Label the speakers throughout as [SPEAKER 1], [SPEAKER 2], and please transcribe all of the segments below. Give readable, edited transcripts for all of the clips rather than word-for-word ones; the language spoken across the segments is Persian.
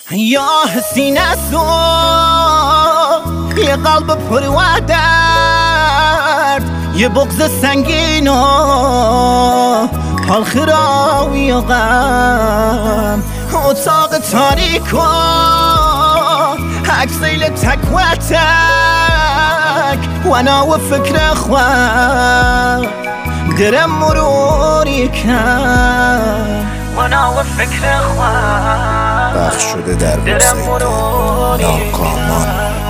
[SPEAKER 1] یا حسین تو یه قلب پر و درد، یه بغض سنگین و حال خراوی و غم، اتاق تاریک و عکسیل تک و تک و انا و فکر خواه درم مروری کن و انا و فکر خواه
[SPEAKER 2] بخش شده در وبسایت ناکامان.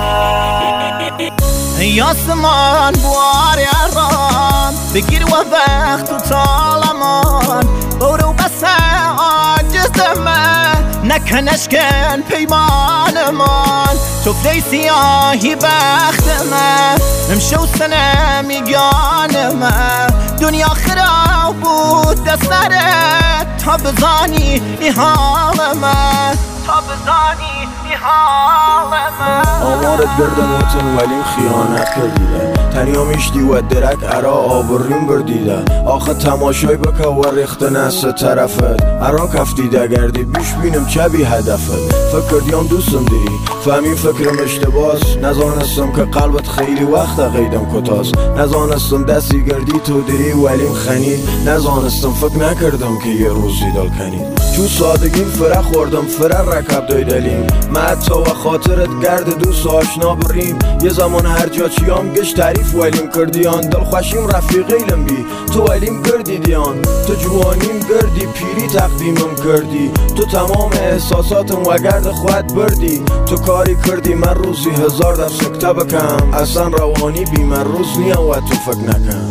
[SPEAKER 1] یاسمان بوار ارام بگیر و وقت و طالمان، برو بس عاجزمه نکنش کن پیمانمان، توفلی سیاهی بختمه امشو سنه میگانمه، دنیا خراب بود دستره تا بزانی ای حالمه، تا بزانی ای حالمه.
[SPEAKER 3] آمارت گردن وطن ولیم خیانت کردیده، تنیا میشتی و درک ارا آوریم بردیده، آخه تماشای بکه و ریخت نست طرفت ارا کفتیده گردی بیش بینم چه بی هدفت، فکر دیام دوستم دیری فهمی فکرم اشتباس، نزانستم که قلبت خیلی وقت قیدم کتاس، نزانستم دستی گردی تو دیری ولیم خنید، نزانستم فکر نکردم که یه روزی دل کنید، چون سادگیم فره خوردم فره رکب دایدلیم، من تو و خاطرت گرد دوست آشنا بریم، یه زمان هر جا چیام گش تعریف ولیم کردیان، دل خوشیم رفیقیلم بی تو ولیم کردیدیان، تو جوانیم گردی پیری تقدیمم کردی، تو تمام احساساتم و گرد خود بردی، تو کاری کردی من روزی 1000 در سکته بکم، اصلا روانی بی من روز نیم و تو فکر نکم.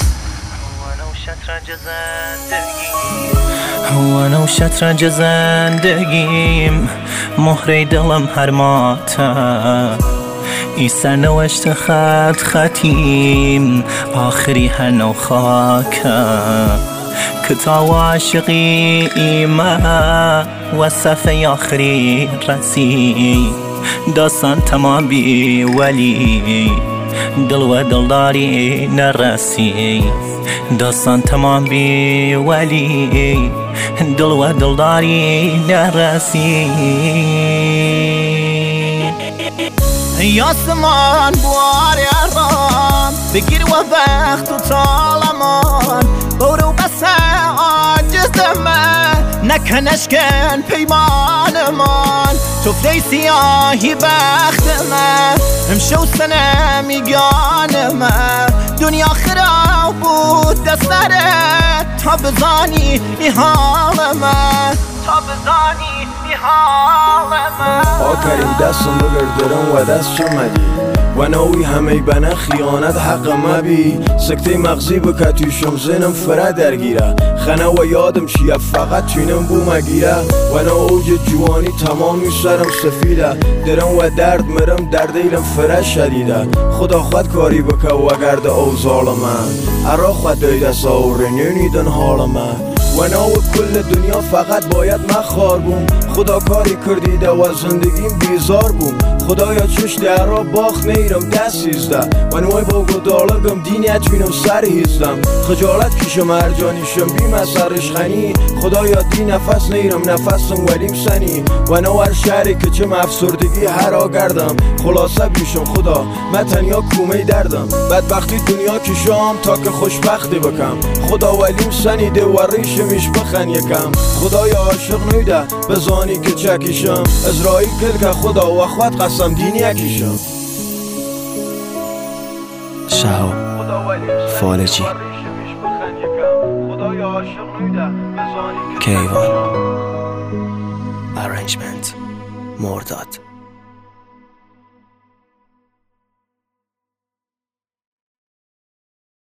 [SPEAKER 1] وانا و شطرنج زندگیم مهره دلم هر ماته، ای سرنوشت خط ختیم آخری هر نو خاکه، کتاب عاشقی ایمه و صفحه آخری رسی، داستان تمام بی ولی دل و دلداری نرسی، داستان تمام بی ولی دل و دلداری نرسی. یاسمان بوار ارام بگیر و وقت و طالمان، برو بس عاجزمه نکنش کن پیمانمان، توفلی سیاهی بختمه امشو سنه میگانمه، دنیا خراب بود دستره تا بزانی ای حالمه، تا بزانی ای حالمه.
[SPEAKER 3] آخرین دستم بگردرم و دست چمدی و نوی همه بنا خیانت حق مبی، سکته مغزی بکه توشم زنم فره درگیره، خنه و یادم چیه فقط چینم بو مگیره، و نو اوج جوانی تمامی سرم سفیده، درم و درد مرم دردیلم فره شدیده، خدا خود کاری بکه و گرد اوزال من ارا خود دیده ساوره نینیدن حال من، و نو کل دنیا فقط باید مخار بوم، خدا کاری کردیده و زندگیم بیزار بوم، خدایا چش درا باخ نیرم دست سیزده، و نوی با گدالگم دینی اتوینم سر هیزدم، خجالت کشم هر جانیشم بیم از سرش خنی، خدایا دی نفس نیرم نفسم ولیم سنی، و نو هر شهری که چم افسردگی هرا گردم، خلاصه بیشم خدا من تنیا کومه دردم، بدبختی دنیا کشم تا که خوشبختی بکم، خدا ولیم سنیده و ریشمیش بخن یکم، خدایا عاشق نیده بزانی که چکیشم، ازرائیل کل که خدا و خود قسم دینی اکیشم.
[SPEAKER 2] شهاب فالجی کیوان ارنجمنت مرداد.